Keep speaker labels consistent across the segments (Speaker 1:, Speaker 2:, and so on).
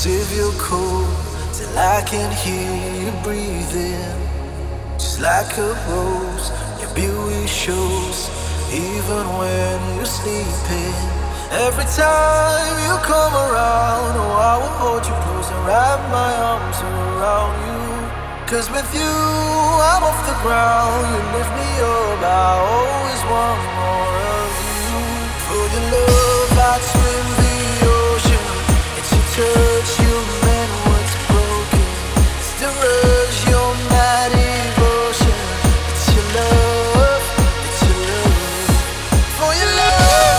Speaker 1: save your cold till I can hear you breathing. Just like a rose, your beauty shows, even when you're sleeping. Every time you come around, oh, I will hold you close and wrap my arms around you. 'Cause with you, I'm off the ground, you lift me up, I always want more of you. For your love, I'd swim the ocean. It's your touch, you mend what's broken. It's the rush, your mad devotion. It's your love, it's your love. For your love,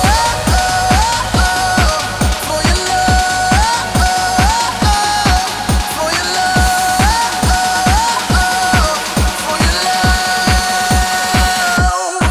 Speaker 1: for your love, for your love, for your love.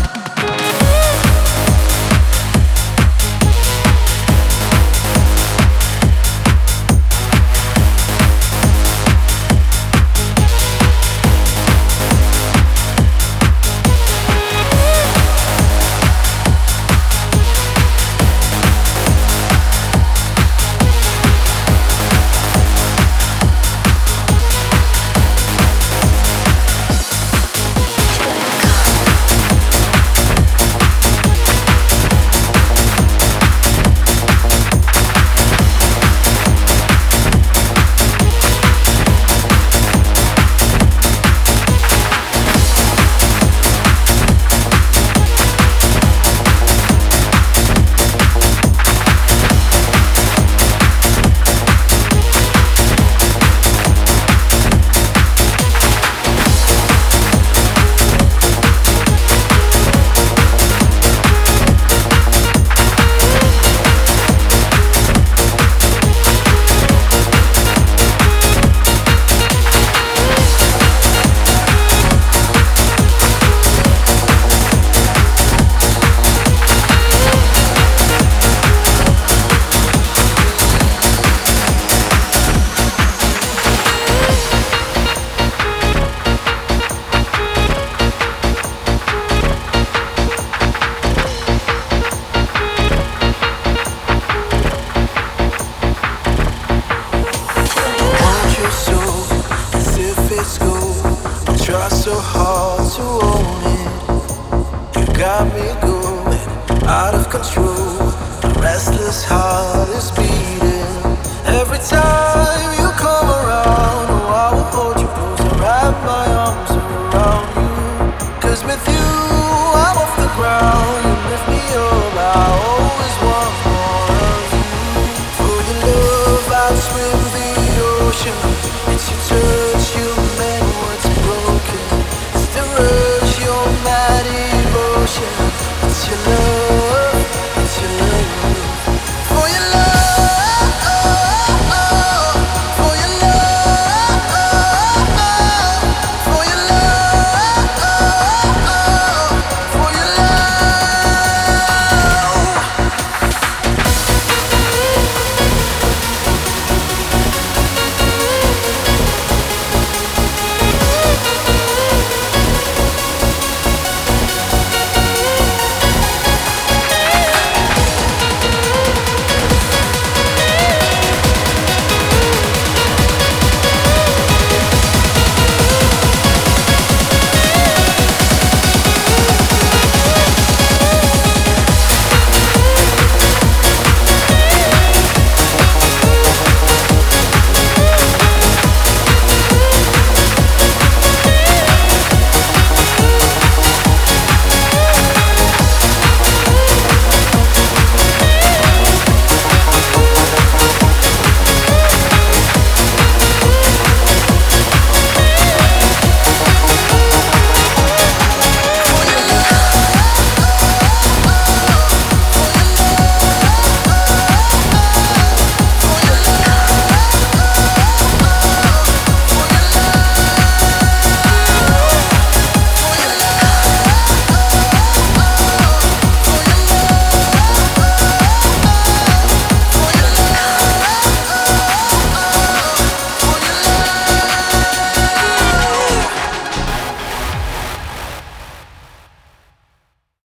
Speaker 1: Try so hard to own it. You got me going out of control. My restless heart is beating every time.